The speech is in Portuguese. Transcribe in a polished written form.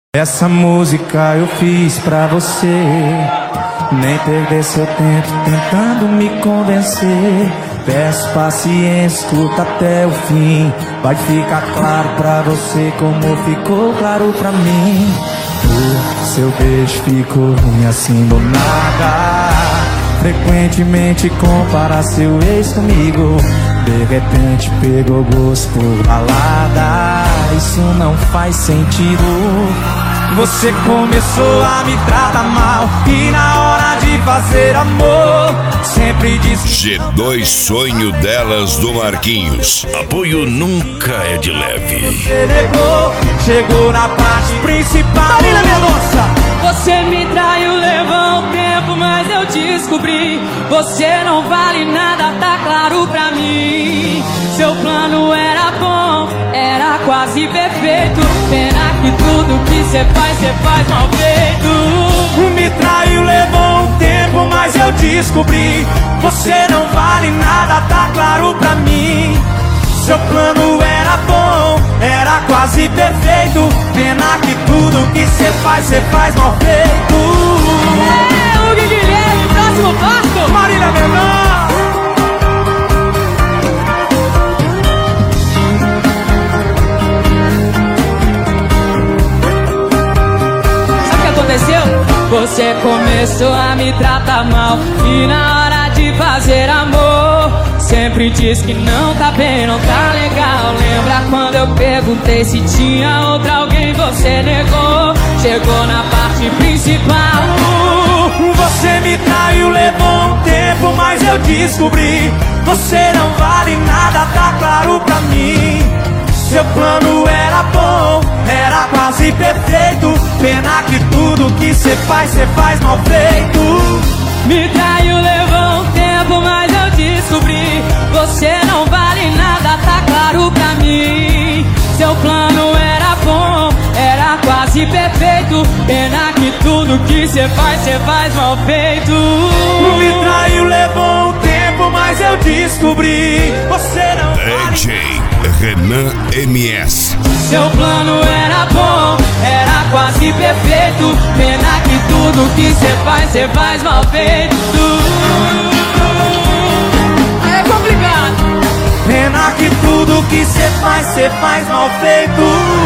Essa música eu fiz pra você, nem perder seu tempo tentando me convencer. Peço paciência, escuta até o fim. Vai ficar claro pra você como ficou claro pra mim. O seu beijo ficou ruim assim do nada. Frequentemente compara seu ex comigo. De repente pegou gosto por balada. Isso não faz sentido. Você começou a me tratar mal e na hora de fazer amor sempre disse G2 Sonho Delas do Marquinhos. Apoio nunca é de leve. Você negou, chegou na parte principal. Marília Mendonça! Você me traiu, levou um tempo, mas eu descobri. Você não vale nada, tá claro pra mim. Seu plano era bom, era quase perfeito. Pena que tudo que cê faz mal feito. Me traiu, levou um tempo, mas eu descobri. Você não vale nada, tá claro pra mim. Seu plano era bom, era quase perfeito. Pena que tudo que cê faz mal feito. É, Hugo Guilherme, próximo passo. Marília Mendonça. Você começou a me tratar mal e na hora de fazer amor sempre diz que não tá bem, não tá legal. Lembra quando eu perguntei se tinha outra alguém, você negou. Chegou na parte principal. Você me traiu, levou um tempo, mas eu descobri. Você não vale nada, tá claro pra mim. Seu plano era bom, era quase perfeito. Pena que tudo que cê faz mal feito. Me traiu, levou um tempo, mas eu descobri. Você não vale nada, tá claro pra mim. Seu plano era bom, era quase perfeito. Pena que tudo que cê faz mal feito. Me traiu, levou um tempo, mas eu descobri. Você não vale DJ Renan MS. Seu plano era bom, era quase perfeito. Pena que tudo que cê faz mal feito. É complicado. Pena que tudo que cê faz mal feito.